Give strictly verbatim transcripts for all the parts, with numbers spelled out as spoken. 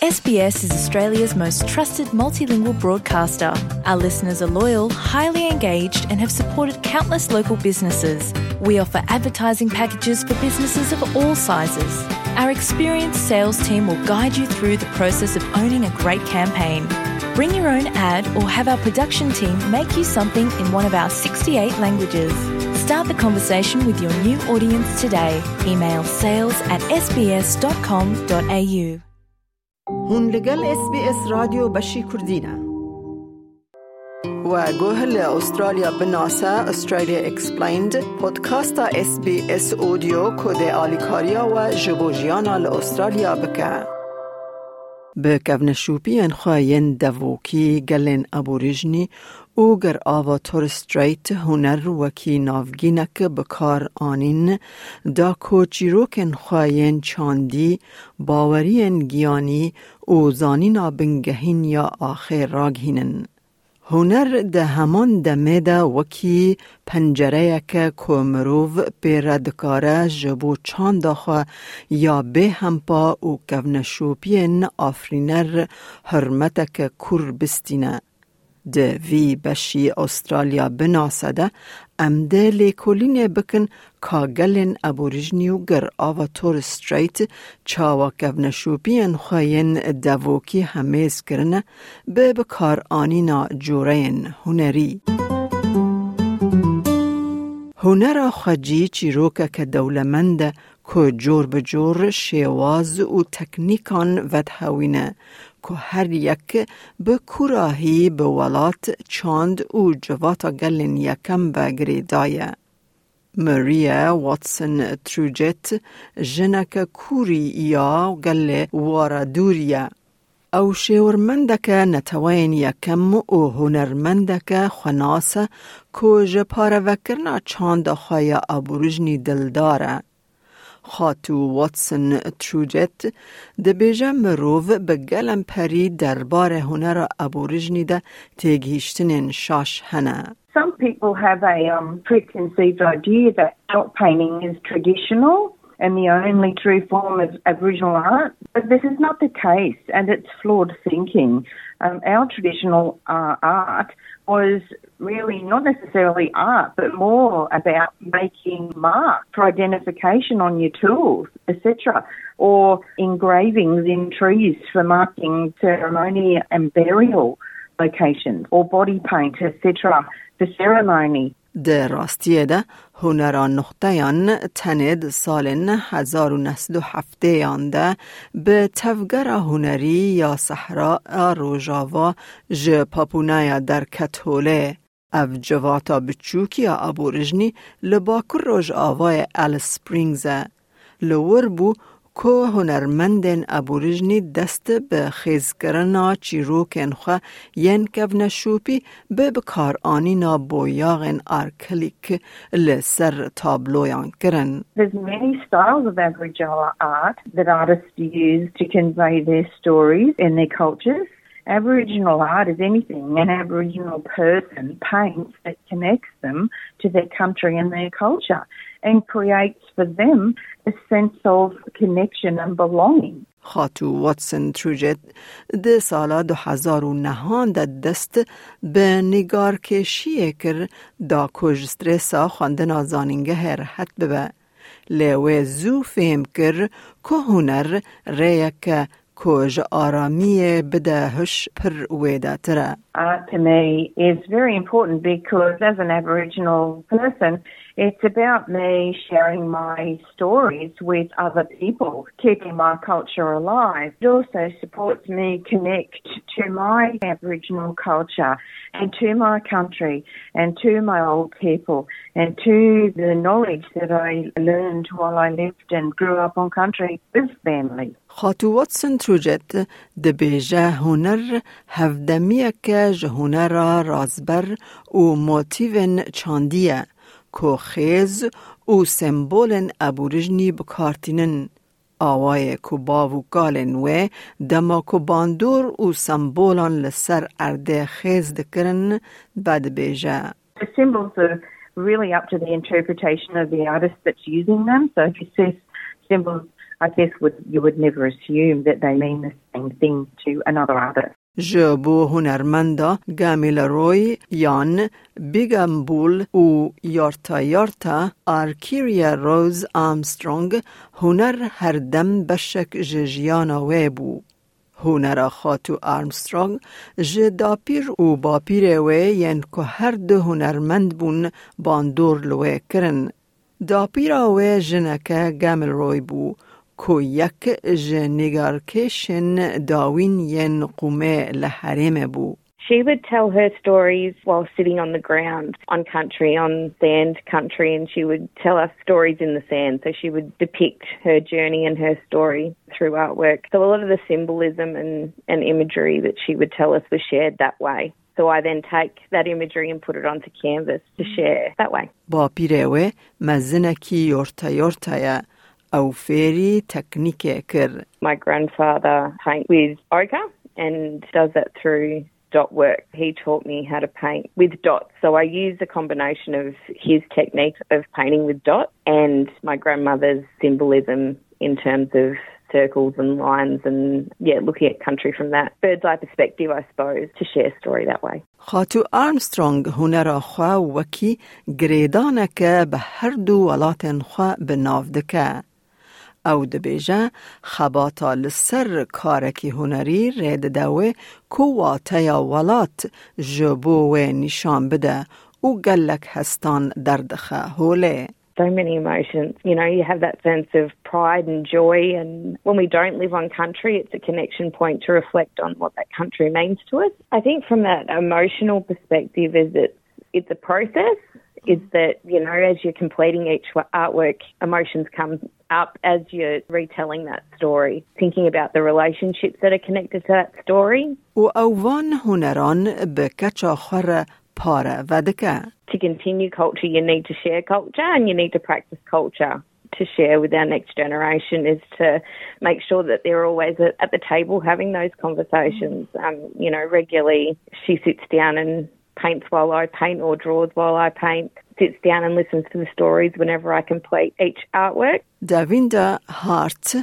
S B S is Australia's most trusted multilingual broadcaster. Our listeners are loyal, highly engaged, and have supported countless local businesses. We offer advertising packages for businesses of all sizes. Our experienced sales team will guide you through the process of owning a great campaign. Bring your own ad or have our production team make you something in one of our sixty-eight languages. Start the conversation with your new audience today. Email sales at s b s dot com dot a u. هون لگل اس بی اس رادیو بشی کردینه و گوهل استرالیا بناسه استرالیا اکسپلیند پودکاستا اس بی اس اودیو کده آلیکاریا و جبوجیانا لأسترالیا بکه به کونشوپی انخواین دووکی گلن ابوریجنی او گر آوا تورستریت هنر وکی نافگینک بکار آنین دا کو چیروک انخواین چاندی باورین گیانی او زانینا بنگهین یا آخر راگهینن. هنر ده همان دمه دا وکی پنجره که کمروو پیردکاره جبو چاند آخوا یا به همپا او کونشوپین آفرینر حرمتک کور بستینه. ده وی بشی استرالیا بناسده امده لیکولین بکن کاگلن ابوریجنیو گر آوا تورستریت چاوا کونشوپین خواین دووکی همیز کرنه به بکار آنینا جورین هنری. هنر خجی چیروکه که دولمنده که جور بجور شیواز و تکنیکان ودهوینه که هر یک به کوراهی به ولات چاند و جواتا گلن یکم بگری دایه. مریا واتسن تروجت جنک کوری یا گل واردوریه. او شیورمندک نتوین یکم و هنرمندک خناسه که جپاره وکرنا چاند خوایا ابوریجنی دلداره. خاتو واتسن تروجت ده بیجه مروف به گلم پری دربار هنر ابوریجنی ده تیگیشتنین شاش هنه. Some people have a um, preconceived idea that felt painting is traditional and the only true form of Aboriginal art. But this is not the case, and it's flawed thinking. Um, our traditional uh, art was really not necessarily art, but more about making marks for identification on your tools, et cetera, or engravings in trees for marking ceremony and burial locations, or body paint, et cetera, for ceremony. در راستیه ده هنران نختیان تند سال هزار و نسل و هفته یانده به تفگر هنری یا صحرا روژاوا ج پاپونای در کتوله او جواتا بچوکی ابوریجنی لباکر روژ آوای ال سپرینگزه لور بو که هنرمندن ابوریجنی دست به خیز کرنا چیروکن خوا ین کونشوپی به بکار آنینا بویاغن آرکلیک لسر تابلویان کرن. There's many styles of Aboriginal art that artists use to convey their stories and their cultures. Aboriginal art is anything an Aboriginal person paints that connects them to their country and their culture and creates for them a sense of connection and belonging. خاتو واتسن تروجت ده سالا دو هزار و نهان ده دست به نگار کشیه کر دا کج سترسا خواندنا زانینگه هرحت ببه. لیوه زو فهم کر که هنر ریک کج آرامی بدهش پر ویده تره. Art to me is very important because as an Aboriginal person, it's about me sharing my stories with other people, keeping my culture alive. It also supports me connect to my Aboriginal culture and to my country and to my old people and to the knowledge that I learned while I lived and grew up on country with family. خاتو واتسن تروجت ده بیجه هنر هفدمیه که هنر رازبر و موتیون چاندیه که خیز و سمبولن ابوریجنی بکارتینن آوای که باوکالن و دما که باندور و سمبولان لسر ارده خیز دکرن بد بیجه. The symbols are really up to the interpretation of the artist that's using them. So if you see symbols I guess would, you would never assume that they mean the same thing to another artist. جبو هنرمندا گامیل روی یان بیگمبول و یارتا یارتا آرکیریا روز آمسترونگ هنر هر دم بشک ججیانا ویبو. هنر خاتو آرمسترونگ جداپیر و باپیر وی ین که هر دو هنرمند بون باندور لوی کرن. داپیرا وی جنکه گامیل روی بو کو یک جنگارکشن داوین ین قومه لحرم بو. She would tell her stories while sitting on the ground, on country, on sand country, and she would tell us stories in the sand. So she would depict her journey and her story through artwork. So a lot of the symbolism and, and imagery that she would tell us was shared that way. So I then take that imagery and put it onto canvas to share that way. با پیروه مزنکی یورتا یورتایا او فیری تکنیک کر. My grandfather paints with ochre and does that through dot work. He taught me how to paint with dots. So I use a combination of his technique of painting with dots and my grandmother's symbolism in terms of circles and lines and, yeah, looking at country from that bird's eye perspective, I suppose, to share story that way. خاتو آرمسترونگ هنر خوا وکی گریدانک به هر دو ولاتن خوا بنافدکه. او دبیجه خباتا لسر کارکی هنری رید دوه کواتا یا ولات جبو و نشان بده و گلک هستان دردخه هوله. So many emotions. You know, you have that sense of pride and joy, and when we don't live on country, it's a connection point to reflect on what that country means to us. I think from that emotional perspective is that it's a process, is that, you know, as you're completing each artwork, emotions come up as you're retelling that story, thinking about the relationships that are connected to that story. و اوان هنران به کچا خور پاره ودکه. To continue culture, you need to share culture and you need to practice culture. To share with our next generation is to make sure that they're always at, at the table having those conversations. Um, you know, regularly she sits down and paints while I paint or draws while I paint, sits down and listens to the stories whenever I complete each artwork. Davinda Hart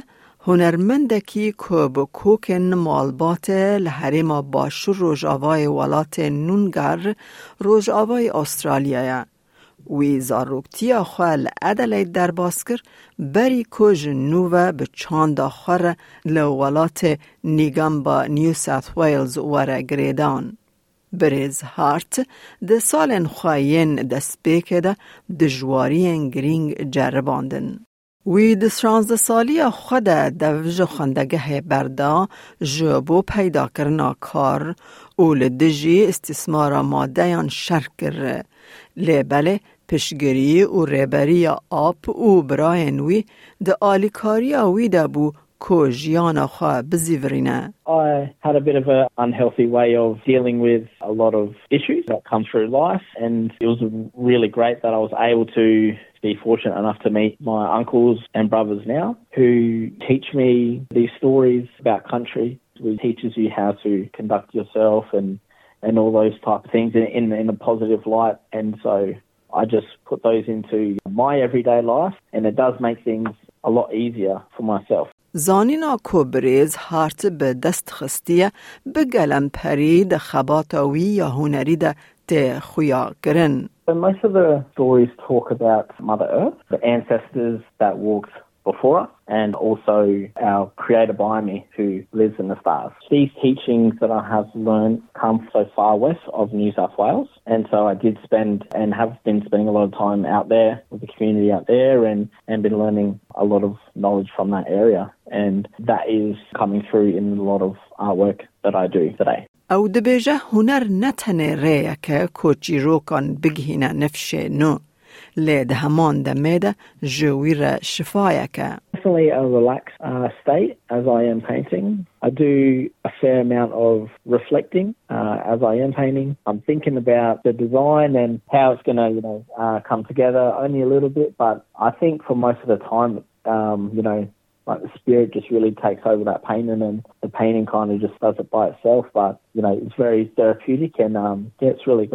هنرمندکی که با کوکن مالبات لحرم باشور روژاوای ولات نونگر روژاوای استرالیا وی زاروکتی خوال ادلید در باسکر بری کج نوه به چاند آخر لولات نیگم با نیو ساوت ویلز وره گریدان. بریز هارت ده سالن خواهین دست بکده دجوارین گرینگ جرباندن. وی ده شانزده سالی خود دوج خندگه بردا جبو پیدا کرنا کار و لدجی استثمار مادهان شرکر لیبله پشگری و ریبری آب و براین وی ده آلیکاری وی ده بو کو جیانا خواه بزیورینه. I had a bit of an unhealthy way of dealing with a lot of issues that come through life, and it was really great that I was able to be fortunate enough to meet my uncles and brothers now who teach me these stories about country. It teaches you how to conduct yourself and, and all those type of things in, in, in a positive light, and so I just put those into my everyday life, and it does make things a lot easier for myself. زانینا کوبریز هارت به دست خستیه به گلم پرید خباتاوی یا هنری ده ته خویا کرن. So most of the stories talk about Mother Earth, the ancestors that walked before us, and also our creator by me who lives in the stars. These teachings that I have learned come so far west of New South Wales, and so I did spend and have been spending a lot of time out there with the community out there and, and been learning a lot of knowledge from that area, and that is coming through in a lot of artwork that I do today. او دبیجه هنر نتنه ریه که کوچی روکان بگهینه نفشه نو لید همان دمیده جویر شفایه که. Definitely a relaxed uh, state as I am painting. I do a fair amount of reflecting uh, as I am painting. I'm thinking about the design and how it's going to, you know, uh, come together only a little bit, but I think for most of the time, um, you know, like the spirit just really takes over that painting, and the painting kind of just does it by itself. But, you know, it's very therapeutic, and um, yeah, it's really great.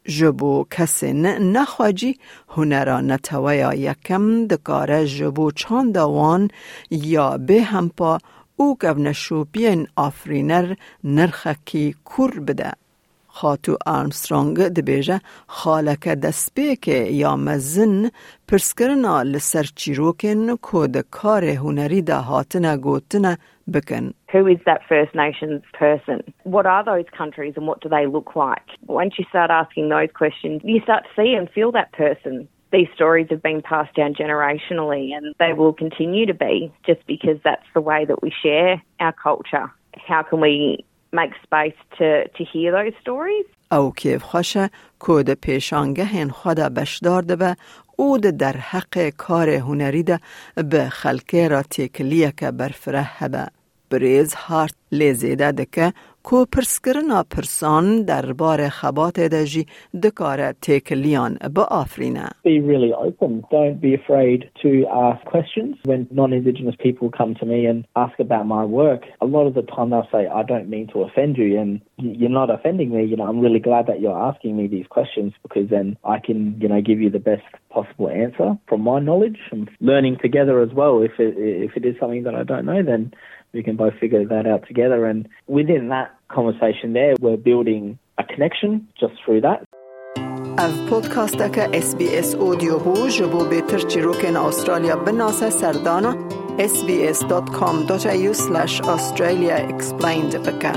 جبو کسین نخواجی هنرا نتویا یکم دکاره جبو چاندوان یا به همپا او گونشوپین آفرینر نرخکی کور بده. خاتو آرمسترونگ دبیجه خالک دسپیک یا مزن پرسکرنا لسر چیروکن کود کار هنری ده هاتنه گوتنه بکن. Who is that First Nations person? What are those countries and what do they look like? Once you start asking those questions, you start to see and feel that person. These stories have been passed down generationally and they will continue to be just because that's the way that we share our culture. How can we make space to, to hear those stories? او کیف خوشه کود پیشانگه هن خدا بشدار ده به او ده در حق کار هنری ده به خلقه را تکلیه که برفره هبه. بریز هارت لیزیده ده که کو پرسکرنا پرسان در بار خبات ده جی دکاره تکلیان با آفرینه. Be really open. Don't be afraid to ask questions. When non-Indigenous people come to me and ask about my work, a lot of the time they'll say, I don't mean to offend you, and you're not offending me. You know, I'm really glad that you're asking me these questions because then I can, you know, give you the best possible answer from my knowledge and learning together as well. If it, if it is something that I don't know, then we can both figure that out together. And within that conversation there, we're building a connection just through that. اف پودکاست که اس بی اس اودیو بو جبو بهتر چیروکن استرالیا بناسه سردانا اس بی اس دات کام دات ای یو سلش australia explained بکه.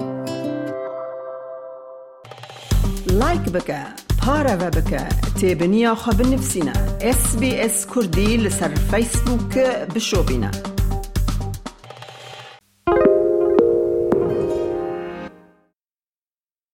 لایک بکه، پاره و بکه، تیبنیا خواب نفسینا اس بی اس کردی لسر فیسبوک بشو بینا.